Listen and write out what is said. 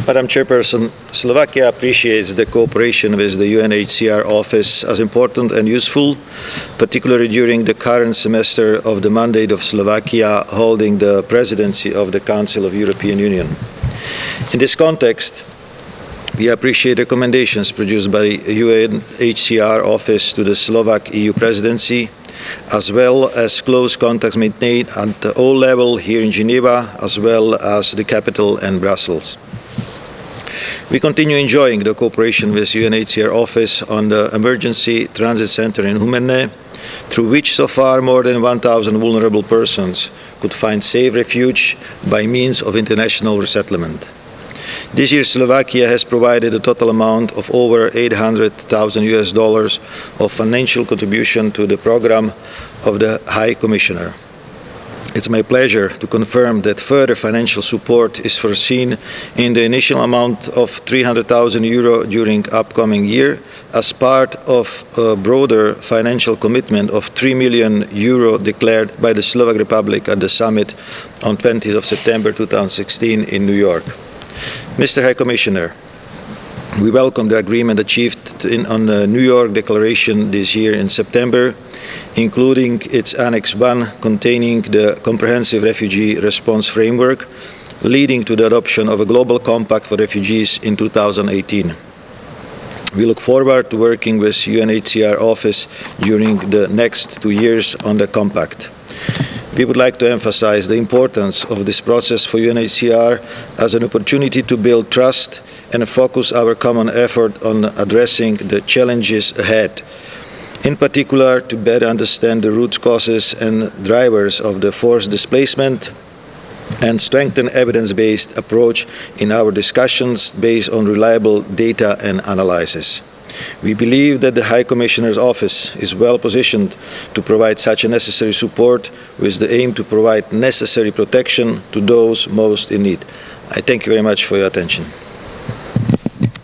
Madam Chairperson, Slovakia appreciates the cooperation with the UNHCR office as important and useful, particularly during the current semester of the mandate of Slovakia holding the presidency of the Council of the European Union. In this context, we appreciate recommendations produced by the UNHCR office to the Slovak EU presidency, as well as close contacts maintained at all levels here in Geneva, as well as the capital and Brussels. We continue enjoying the cooperation with the UNHCR office on the emergency transit center in Humenne, through which so far more than 1,000 vulnerable persons could find safe refuge by means of international resettlement. This year, Slovakia has provided a total amount of over $800,000 of financial contribution to the program of the High Commissioner. It's my pleasure to confirm that further financial support is foreseen in the initial amount of €300,000 during the upcoming year as part of a broader financial commitment of €3 million declared by the Slovak Republic at the summit on 20th of September 2016 in New York. Mr. High Commissioner, we welcome the agreement achieved on the New York Declaration this year in September, including its Annex I containing the Comprehensive Refugee Response Framework, leading to the adoption of a Global Compact for Refugees in 2018. We look forward to working with the UNHCR office during the next 2 years on the Compact. We would like to emphasize the importance of this process for UNHCR as an opportunity to build trust and focus our common effort on addressing the challenges ahead, in particular to better understand the root causes and drivers of the forced displacement and strengthen evidence-based approach in our discussions based on reliable data and analysis. We believe that the High Commissioner's Office is well positioned to provide such a necessary support with the aim to provide necessary protection to those most in need. I thank you very much for your attention.